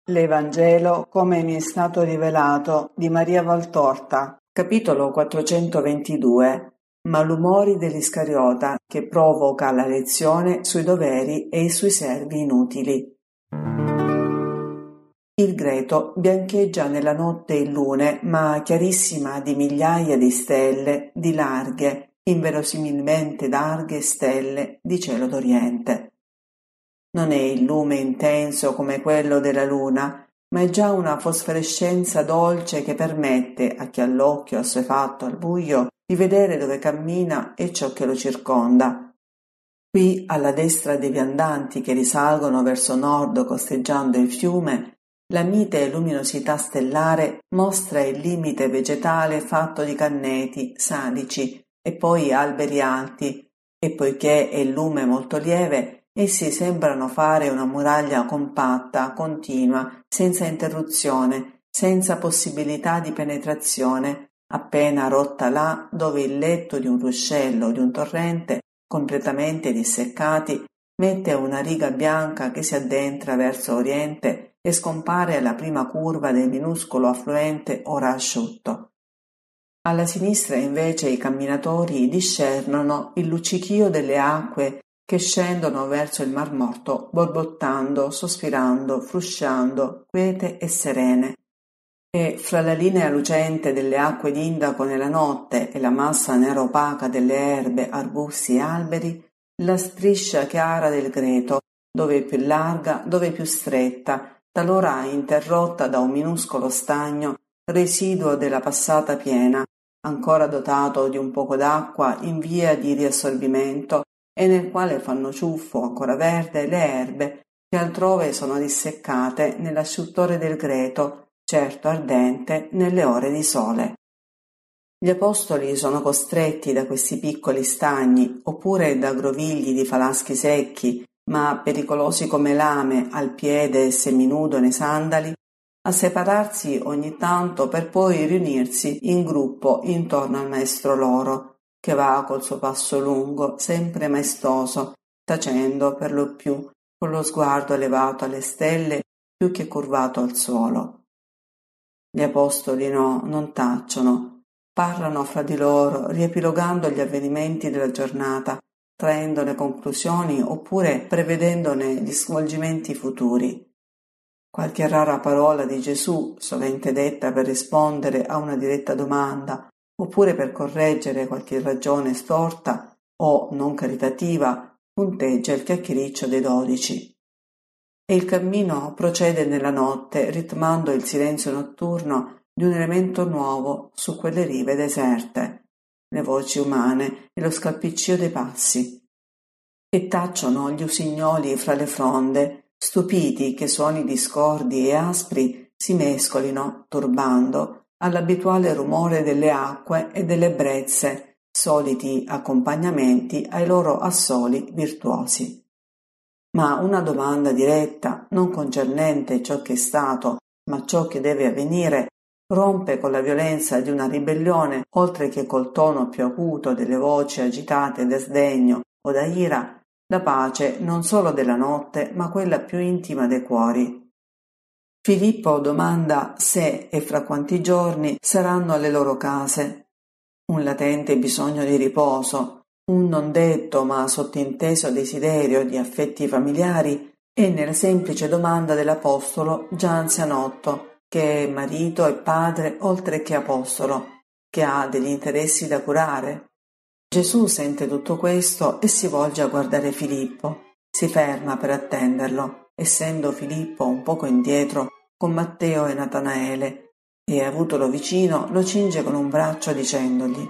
L'Evangelo come mi è stato rivelato di Maria Valtorta, capitolo 422, Malumori dell'Iscariota che provoca la lezione sui doveri e sui servi inutili. Il greto biancheggia nella notte il lune, ma chiarissima di migliaia di stelle, di larghe, inverosimilmente larghe stelle di cielo d'Oriente. Non è il lume intenso come quello della luna, ma è già una fosforescenza dolce che permette a chi ha l'occhio assuefatto al buio di vedere dove cammina e ciò che lo circonda. Qui, alla destra dei viandanti che risalgono verso nord costeggiando il fiume, la mite luminosità stellare mostra il limite vegetale fatto di canneti, salici e poi alberi alti, e poiché è il lume molto lieve, essi sembrano fare una muraglia compatta, continua, senza interruzione, senza possibilità di penetrazione, appena rotta là dove il letto di un ruscello o di un torrente, completamente disseccati, mette una riga bianca che si addentra verso oriente e scompare alla prima curva del minuscolo affluente ora asciutto. Alla sinistra invece i camminatori discernono il luccichio delle acque che scendono verso il Mar Morto, borbottando, sospirando, frusciando, quiete e serene. E fra la linea lucente delle acque d'Indaco nella notte e la massa nera opaca delle erbe, arbusti e alberi, la striscia chiara del greto, dove è più larga, dove è più stretta, talora interrotta da un minuscolo stagno, residuo della passata piena, ancora dotato di un poco d'acqua in via di riassorbimento e nel quale fanno ciuffo, ancora verde, le erbe che altrove sono disseccate nell'asciuttore del greto, certo ardente nelle ore di sole. Gli apostoli sono costretti da questi piccoli stagni, oppure da grovigli di falaschi secchi, ma pericolosi come lame al piede e seminudo nei sandali, a separarsi ogni tanto per poi riunirsi in gruppo intorno al maestro loro, che va col suo passo lungo, sempre maestoso, tacendo per lo più, con lo sguardo elevato alle stelle più che curvato al suolo. Gli apostoli no, non tacciono, parlano fra di loro, riepilogando gli avvenimenti della giornata, traendone conclusioni oppure prevedendone gli svolgimenti futuri. Qualche rara parola di Gesù, sovente detta per rispondere a una diretta domanda, oppure per correggere qualche ragione storta o non caritativa, punteggia il chiacchiericcio dei 12. E il cammino procede nella notte, ritmando il silenzio notturno di un elemento nuovo su quelle rive deserte, le voci umane e lo scalpiccio dei passi. E tacciono gli usignoli fra le fronde, stupiti che suoni discordi e aspri si mescolino, turbando, all'abituale rumore delle acque e delle brezze, soliti accompagnamenti ai loro assoli virtuosi. Ma una domanda diretta, non concernente ciò che è stato, ma ciò che deve avvenire, rompe con la violenza di una ribellione, oltre che col tono più acuto delle voci agitate da sdegno o da ira, la pace non solo della notte, ma quella più intima dei cuori. Filippo domanda se e fra quanti giorni saranno alle loro case. Un latente bisogno di riposo, un non detto ma sottinteso desiderio di affetti familiari e nella semplice domanda dell'apostolo già anzianotto, che è marito e padre oltre che apostolo, che ha degli interessi da curare. Gesù sente tutto questo e si volge a guardare Filippo. Si ferma per attenderlo, essendo Filippo un poco indietro con Matteo e Natanaele, e avutolo vicino lo cinge con un braccio dicendogli: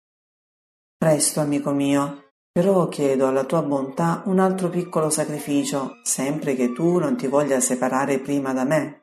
«Presto, amico mio, però chiedo alla tua bontà un altro piccolo sacrificio, sempre che tu non ti voglia separare prima da me».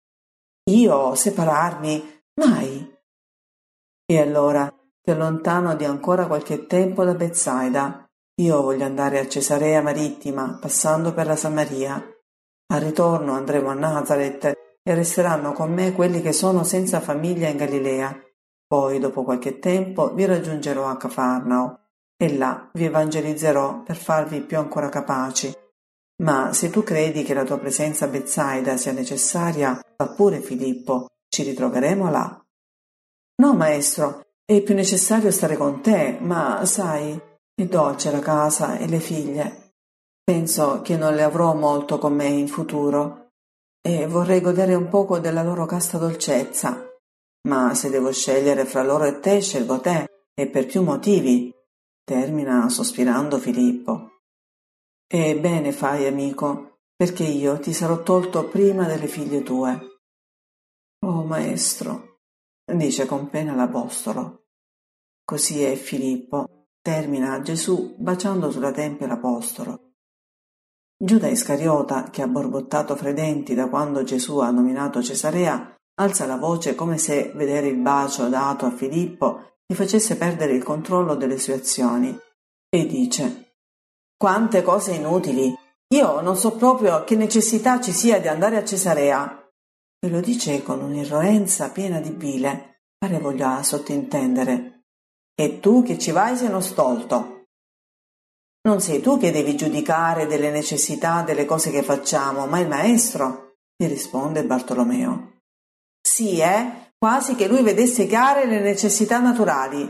«Io separarmi? Mai!» «E allora ti allontano di ancora qualche tempo da Betsaida. Io voglio andare a Cesarea Marittima, passando per la Samaria. Al ritorno andremo a Nazaret e resteranno con me quelli che sono senza famiglia in Galilea. Poi, dopo qualche tempo, vi raggiungerò a Cafarnao e là vi evangelizzerò per farvi più ancora capaci». Ma se tu credi che la tua presenza a Betsaida sia necessaria, va pure Filippo, ci ritroveremo là. No, maestro, è più necessario stare con te, ma sai, è dolce la casa e le figlie. Penso che non le avrò molto con me in futuro e vorrei godere un poco della loro casta dolcezza. Ma se devo scegliere fra loro e te, scelgo te, e per più motivi, termina sospirando Filippo. E bene fai, amico, perché io ti sarò tolto prima delle figlie tue. Oh, maestro, dice con pena l'apostolo. Così è, Filippo, termina Gesù baciando sulla tempia l'apostolo. Giuda Iscariota, che ha borbottato fra i denti da quando Gesù ha nominato Cesarea, alza la voce come se vedere il bacio dato a Filippo gli facesse perdere il controllo delle sue azioni, e dice: «Quante cose inutili! Io non so proprio che necessità ci sia di andare a Cesarea!» E lo dice con un'irroenza piena di bile, pare voglia sottintendere: «E tu che ci vai sei uno stolto!» «Non sei tu che devi giudicare delle necessità delle cose che facciamo, ma il maestro», gli risponde Bartolomeo. «Sì, quasi che lui vedesse chiare le necessità naturali».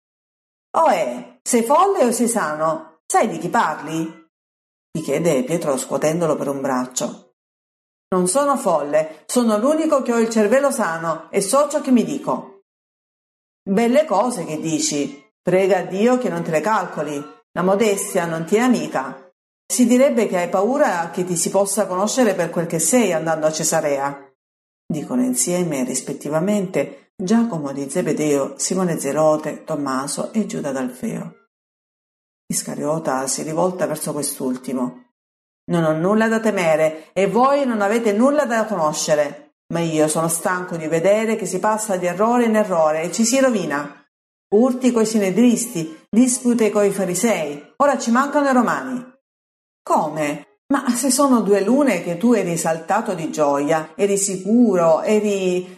«Oh, sei folle o sei sano? Sai di chi parli?» gli chiede Pietro scuotendolo per un braccio. «Non sono folle, sono l'unico che ho il cervello sano e so ciò che mi dico». «Belle cose che dici, prega Dio che non te le calcoli. La modestia non ti è amica. Si direbbe che hai paura che ti si possa conoscere per quel che sei andando a Cesarea», dicono insieme rispettivamente Giacomo di Zebedeo, Simone Zelote, Tommaso e Giuda d'Alfeo. Iscariota si rivolta verso quest'ultimo. «Non ho nulla da temere e voi non avete nulla da conoscere, ma io sono stanco di vedere che si passa di errore in errore e ci si rovina. Urti coi sinedristi, dispute coi farisei, ora ci mancano i romani». «Come? Ma se sono 2 lune che tu eri saltato di gioia, eri sicuro, eri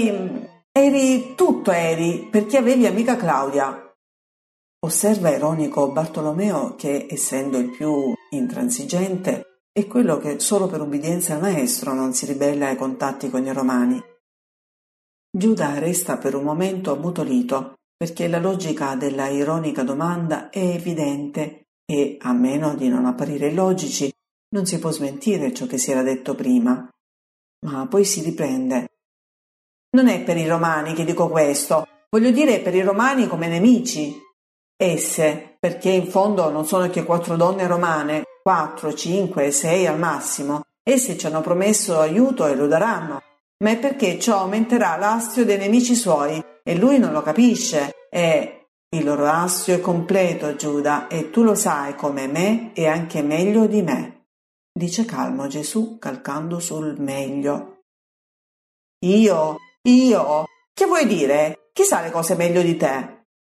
tutto eri, perché avevi amica Claudia». Osserva ironico Bartolomeo che, essendo il più intransigente, è quello che solo per ubbidienza al maestro non si ribella ai contatti con i romani. Giuda resta per un momento ammutolito, perché la logica della ironica domanda è evidente e, a meno di non apparire illogici, non si può smentire ciò che si era detto prima. Ma poi si riprende. «Non è per i romani che dico questo, voglio dire per i romani come nemici. Esse, perché in fondo non sono che 4 donne romane, 4, 5, 6 al massimo, esse ci hanno promesso aiuto e lo daranno, ma è perché ciò aumenterà l'astio dei nemici suoi e lui non lo capisce e il loro astio è completo, Giuda, e tu lo sai come me e anche meglio di me», dice calmo Gesù calcando sul meglio. Io? Che vuoi dire? Chi sa le cose meglio di te?»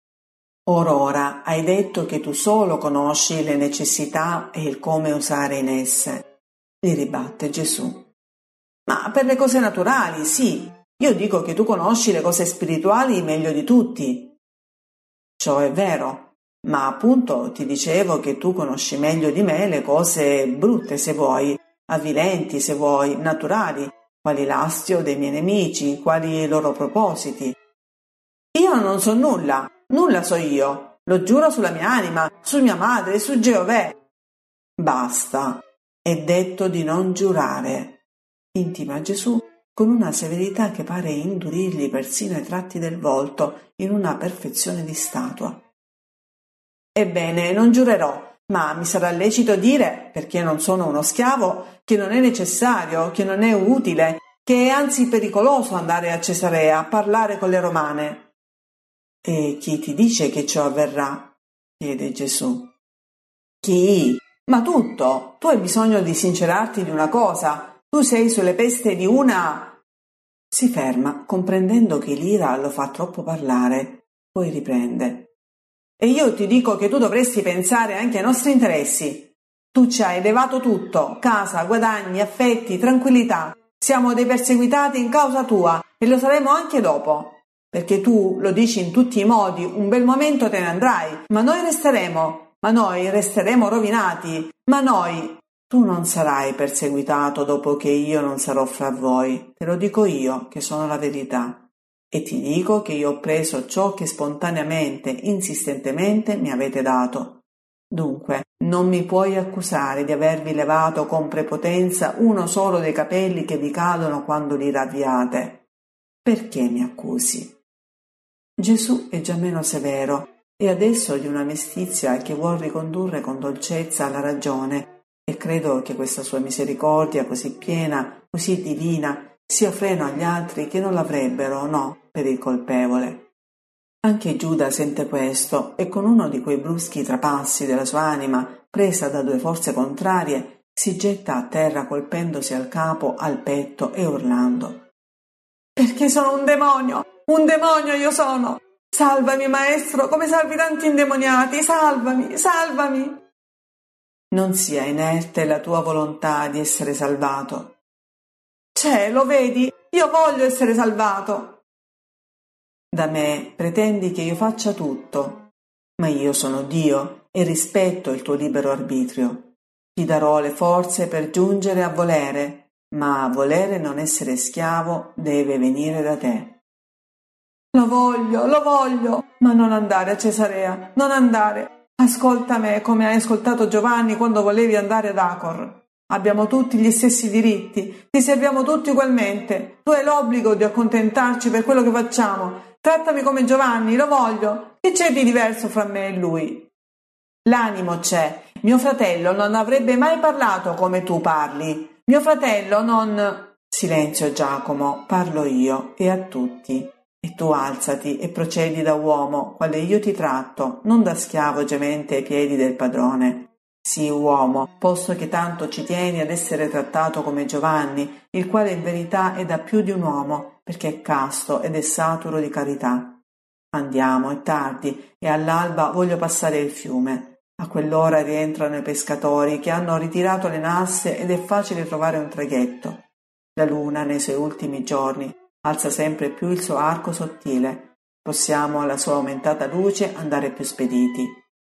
«Ora hai detto che tu solo conosci le necessità e il come usare in esse», gli ribatte Gesù. «Ma per le cose naturali, sì. Io dico che tu conosci le cose spirituali meglio di tutti». «Ciò è vero, ma appunto ti dicevo che tu conosci meglio di me le cose brutte, se vuoi, avvilenti, se vuoi, naturali, quali l'astio dei miei nemici, quali i loro propositi». «Io non so nulla so io, lo giuro sulla mia anima, su mia madre, su Geovè». «Basta, è detto di non giurare», intima Gesù con una severità che pare indurirgli persino i tratti del volto in una perfezione di statua. «Ebbene, non giurerò, ma mi sarà lecito dire, perché non sono uno schiavo, che non è necessario, che non è utile, che è anzi pericoloso andare a Cesarea a parlare con le romane». «E chi ti dice che ciò avverrà?» chiede Gesù. «Chi? Ma tutto! Tu hai bisogno di sincerarti di una cosa. Tu sei sulle peste di una...» Si ferma, comprendendo che l'ira lo fa troppo parlare, poi riprende. «E io ti dico che tu dovresti pensare anche ai nostri interessi. Tu ci hai levato tutto, casa, guadagni, affetti, tranquillità. Siamo dei perseguitati in causa tua e lo saremo anche dopo. Perché tu lo dici in tutti i modi, un bel momento te ne andrai, ma noi resteremo rovinati, ma noi Tu non sarai perseguitato dopo che io non sarò fra voi, te lo dico io, che sono la verità. E ti dico che io ho preso ciò che spontaneamente, insistentemente mi avete dato. Dunque, non mi puoi accusare di avervi levato con prepotenza uno solo dei capelli che vi cadono quando li ravviate. Perché mi accusi? Gesù è già meno severo e adesso di una mestizia che vuol ricondurre con dolcezza alla ragione, e credo che questa sua misericordia così piena, così divina, sia freno agli altri che non l'avrebbero, no, per il colpevole. Anche Giuda sente questo e con uno di quei bruschi trapassi della sua anima, presa da due forze contrarie, si getta a terra colpendosi al capo, al petto e urlando: «Perché sono un demonio io sono! Salvami, maestro, come salvi tanti indemoniati, salvami, salvami!» Non sia inerte la tua volontà di essere salvato. Lo vedi? Io voglio essere salvato. Da me pretendi che io faccia tutto, ma io sono Dio e rispetto il tuo libero arbitrio. Ti darò le forze per giungere a volere, ma a volere non essere schiavo deve venire da te. Lo voglio, ma non andare a Cesarea, non andare. Ascolta me come hai ascoltato Giovanni quando volevi andare ad Acor. Abbiamo tutti gli stessi diritti, ti serviamo tutti ugualmente. Tu hai l'obbligo di accontentarci per quello che facciamo. Trattami come Giovanni, lo voglio. Che c'è di diverso fra me e lui? L'animo c'è. Mio fratello non avrebbe mai parlato come tu parli. Mio fratello non... Silenzio, Giacomo, parlo io e a tutti. E tu alzati e procedi da uomo, quale io ti tratto, non da schiavo gemente ai piedi del padrone. Sì, uomo, posto che tanto ci tieni ad essere trattato come Giovanni, il quale in verità è da più di un uomo, perché è casto ed è saturo di carità. Andiamo, è tardi, e all'alba voglio passare il fiume. A quell'ora rientrano i pescatori che hanno ritirato le nasse ed è facile trovare un traghetto. La luna, nei suoi ultimi giorni, alza sempre più il suo arco sottile. Possiamo, alla sua aumentata luce, andare più spediti.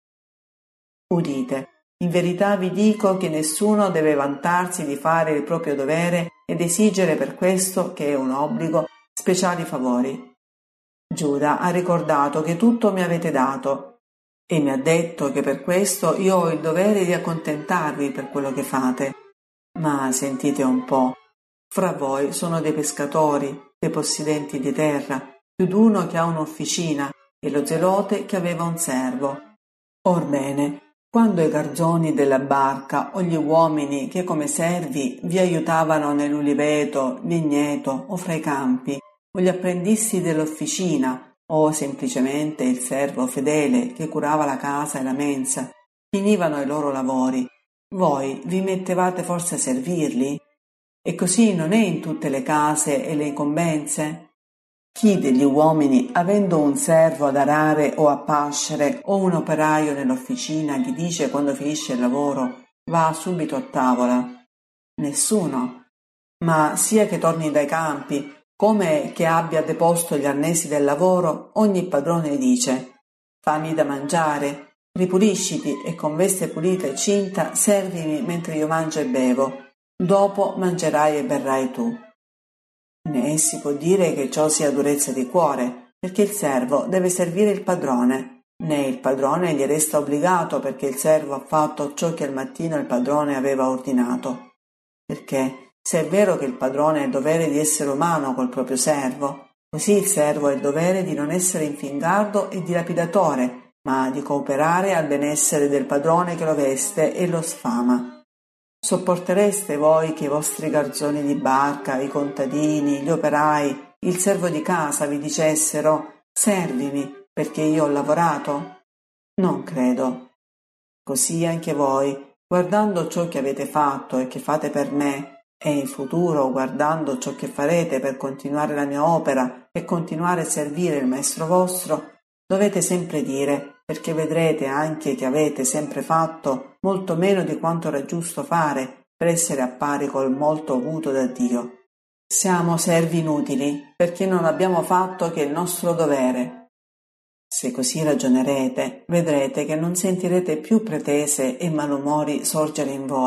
Udite, in verità vi dico che nessuno deve vantarsi di fare il proprio dovere ed esigere per questo, che è un obbligo, speciali favori. Giuda ha ricordato che tutto mi avete dato e mi ha detto che per questo io ho il dovere di accontentarvi per quello che fate. Ma sentite un po', fra voi sono dei pescatori, dei possidenti di terra, più d'uno che ha un'officina e lo zelote che aveva un servo. Orbene, quando i garzoni della barca o gli uomini che come servi vi aiutavano nell'uliveto, vigneto o fra i campi, o gli apprendisti dell'officina, o semplicemente il servo fedele che curava la casa e la mensa, finivano i loro lavori, voi vi mettevate forse a servirli? E così non è in tutte le case e le incombenze? Chi degli uomini, avendo un servo ad arare o a pascere o un operaio nell'officina, gli dice quando finisce il lavoro va subito a tavola? Nessuno. Ma sia che torni dai campi, come che abbia deposto gli arnesi del lavoro, ogni padrone dice: fammi da mangiare, ripulisciti e con veste pulita e cinta servimi mentre io mangio e bevo, dopo mangerai e berrai tu. Né si può dire che ciò sia durezza di cuore, perché il servo deve servire il padrone, né il padrone gli resta obbligato perché il servo ha fatto ciò che al mattino il padrone aveva ordinato. Perché, se è vero che il padrone ha il dovere di essere umano col proprio servo, così il servo ha il dovere di non essere infingardo e dilapidatore, ma di cooperare al benessere del padrone che lo veste e lo sfama. Sopportereste voi che i vostri garzoni di barca, i contadini, gli operai, il servo di casa vi dicessero: servimi perché io ho lavorato? Non credo. Così anche voi, guardando ciò che avete fatto e che fate per me, e in futuro guardando ciò che farete per continuare la mia opera e continuare a servire il Maestro vostro, dovete sempre dire, perché vedrete anche che avete sempre fatto molto meno di quanto era giusto fare per essere a pari col molto avuto da Dio. Siamo servi inutili, perché non abbiamo fatto che il nostro dovere. Se così ragionerete, vedrete che non sentirete più pretese e malumori sorgere in voi,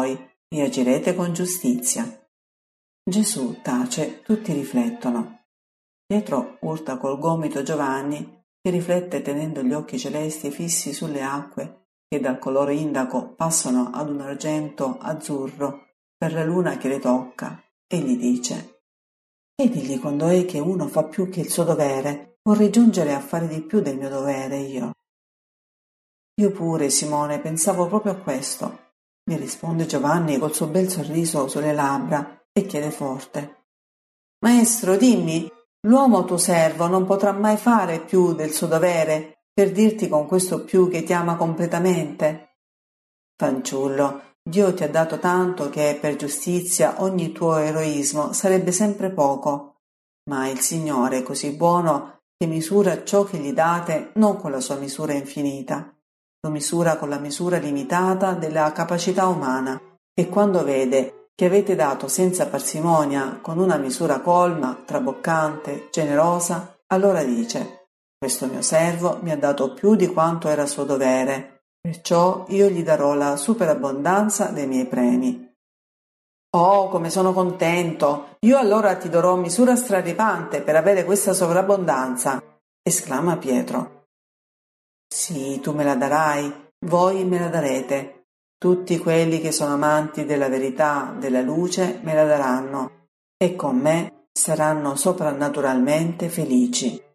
reagirete con giustizia. Gesù tace, tutti riflettono. Pietro urta col gomito Giovanni, che riflette tenendo gli occhi celesti fissi sulle acque che dal colore indaco passano ad un argento azzurro per la luna che le tocca, e gli dice: «Vedi quando è che uno fa più che il suo dovere, vorrei giungere a fare di più del mio dovere io». «Io pure, Simone, pensavo proprio a questo», mi risponde Giovanni col suo bel sorriso sulle labbra e chiede forte: «Maestro, dimmi, l'uomo tuo servo non potrà mai fare più del suo dovere per dirti con questo più che ti ama completamente?» «Fanciullo, Dio ti ha dato tanto che per giustizia ogni tuo eroismo sarebbe sempre poco, ma il Signore è così buono che misura ciò che gli date non con la sua misura infinita, lo misura con la misura limitata della capacità umana, e quando vede che avete dato senza parsimonia con una misura colma, traboccante, generosa, allora dice: «Questo mio servo mi ha dato più di quanto era suo dovere, perciò io gli darò la superabbondanza dei miei premi». «Oh, come sono contento! Io allora ti darò misura straripante per avere questa sovrabbondanza», esclama Pietro. «Sì, tu me la darai, voi me la darete. Tutti quelli che sono amanti della verità, della luce, me la daranno, e con me saranno soprannaturalmente felici».